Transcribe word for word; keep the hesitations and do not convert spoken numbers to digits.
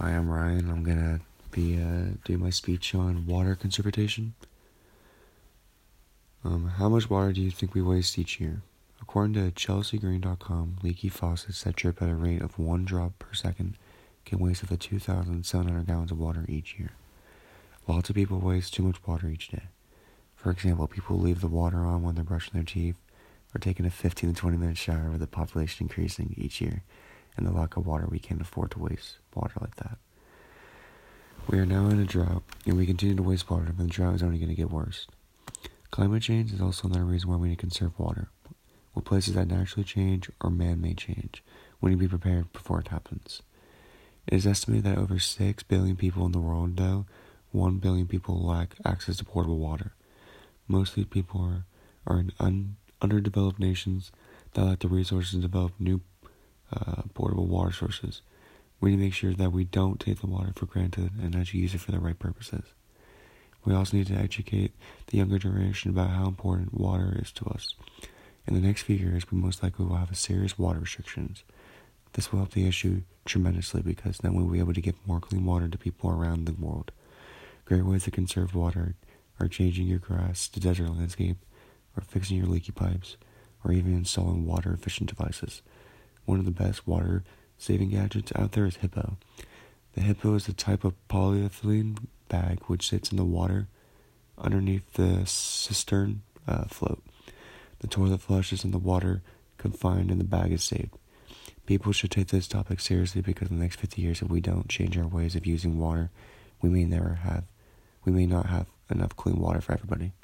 Hi, I'm Ryan. I'm gonna be uh, doing my speech on water conservation. Um, how much water do you think we waste each year? According to Chelsea Green dot com, leaky faucets that drip at a rate of one drop per second can waste up to two thousand seven hundred gallons of water each year. Lots of people waste too much water each day. For example, people leave the water on when they're brushing their teeth or taking a fifteen to twenty minute shower, with the population increasing each year and the lack of water. We can't afford to waste water like that. We are now in a drought, and we continue to waste water, and the drought is only going to get worse. Climate change is also another reason why we need to conserve water. With places that naturally change or man-made change, we need to be prepared before it happens. It is estimated that over six billion people in the world, though, one billion people lack access to potable water. Most of these people are, are in un, underdeveloped nations that lack the resources to develop new uh, portable water sources. We need to make sure that we don't take the water for granted and actually use it for the right purposes. We also need to educate the younger generation about how important water is to us. In the next few years, we most likely will have a serious water restrictions. This will help the issue tremendously, because then we'll be able to give more clean water to people around the world. Great ways to conserve water are changing your grass to desert landscape, or fixing your leaky pipes, or even installing water-efficient devices. One of the best water-saving gadgets out there is Hippo. The Hippo is a type of polyethylene bag which sits in the water underneath the cistern uh, float. The toilet flushes and the water confined in the bag is saved. People should take this topic seriously, because in the next fifty years, if we don't change our ways of using water, we may never have, we may not have enough clean water for everybody.